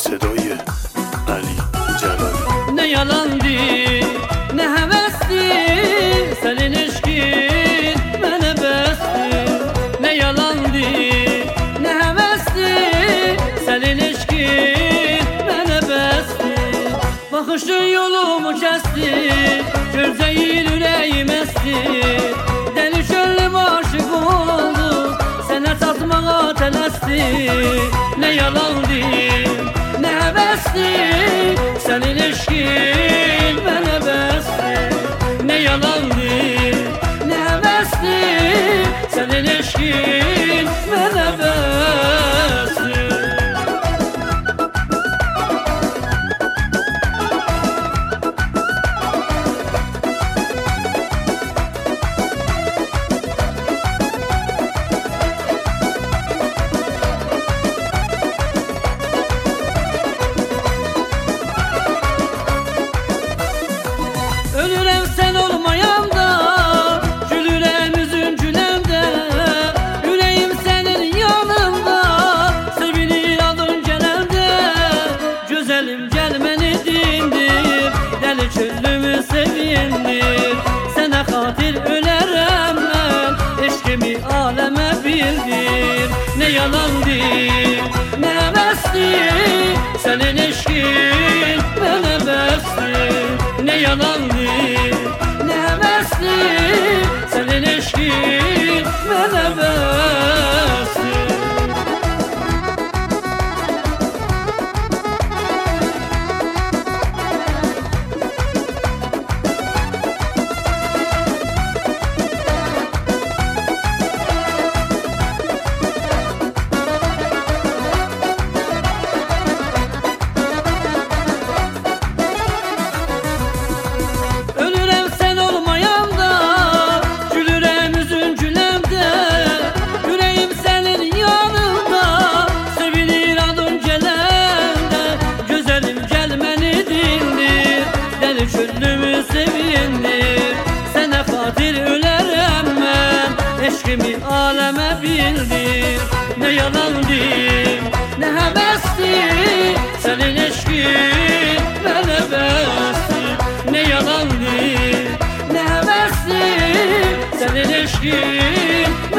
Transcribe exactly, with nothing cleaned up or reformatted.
صدای علی جلالی. Ne yalandı, ne hevesti, senin eşkin bana besti. Ne yalandı, ne hevesti, senin eşkin bana besti. Bakışın yolumu kesti, görceğin yüreğim esti. Deli çöllüm aşık oldu, sana tatmağa telesti. Ne yalandı, ne hevesti, senin eşkin bana besti. Ne yalandı, ne hevesti, senin eşkin bana besti. Ölürem sen olmayanda, gülürem üzüntülemde. Yüreğim senin yanında, sevinir adın gelende. Güzelim gelmeni dindir, deli çöllümü sevindir. Sana hatir ölerem ben, eşkimi aleme bildir. Ne yalandı, ne hevesti, senin eşkin bana besti. Ne yalandı, ne hevesli, senin eşkin bana besti. Çöllümü sevindir, sana hatir ölerem ben, eşkimi aleme bildir. Ne yalandı, ne hevesti, senin eşkin bana besti. Ne yalandı, ne hevesti, senin eşkin